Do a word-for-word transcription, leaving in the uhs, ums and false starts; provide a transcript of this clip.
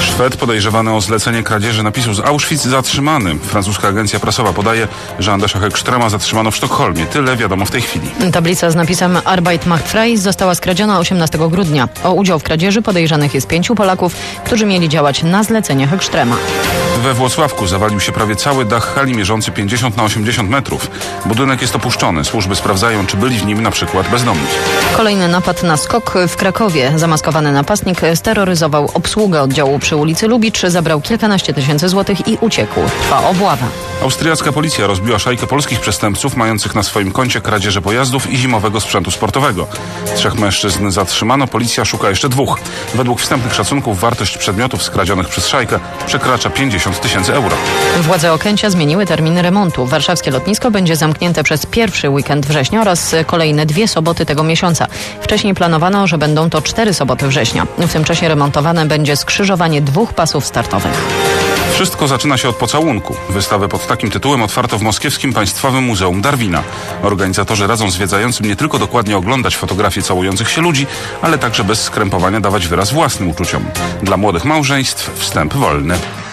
Szwed podejrzewany o zlecenie kradzieży napisu z Auschwitz zatrzymany. Francuska agencja prasowa podaje, że Andersa Högströma zatrzymano w Sztokholmie. Tyle wiadomo w tej chwili. Tablica z napisem Arbeit macht frei została skradziona osiemnastego grudnia. O udział w kradzieży podejrzanych jest pięciu Polaków, którzy mieli działać na zlecenie Högströma. We Włocławku zawalił się prawie cały dach hali mierzący pięćdziesiąt na osiemdziesiąt metrów. Budynek jest opuszczony. Służby sprawdzają, czy byli w nim na przykład bezdomni. Kolejny napad na skok w Krakowie. Zamaskowany napastnik steroryzował obsługę oddziału przy ulicy Lubicz, zabrał kilkanaście tysięcy złotych i uciekł. Trwa obława. Austriacka policja rozbiła szajkę polskich przestępców mających na swoim koncie kradzieże pojazdów i zimowego sprzętu sportowego. Trzech mężczyzn zatrzymano, policja szuka jeszcze dwóch. Według wstępnych szacunków wartość przedmiotów skradzionych przez szajkę przekracza pięćdziesiąt tysięcy euro. Władze Okęcia zmieniły terminy remontu. Warszawskie lotnisko będzie zamknięte przez pierwszy weekend września oraz kolejne dwie soboty tego miesiąca. Wcześniej planowano, że będą to cztery soboty września. W tym czasie remontowane będzie skrzyżowanie dwóch pasów startowych. Wszystko zaczyna się od pocałunku. Wystawę pod takim tytułem otwarto w Moskiewskim Państwowym Muzeum Darwina. Organizatorzy radzą zwiedzającym nie tylko dokładnie oglądać fotografie całujących się ludzi, ale także bez skrępowania dawać wyraz własnym uczuciom. Dla młodych małżeństw wstęp wolny.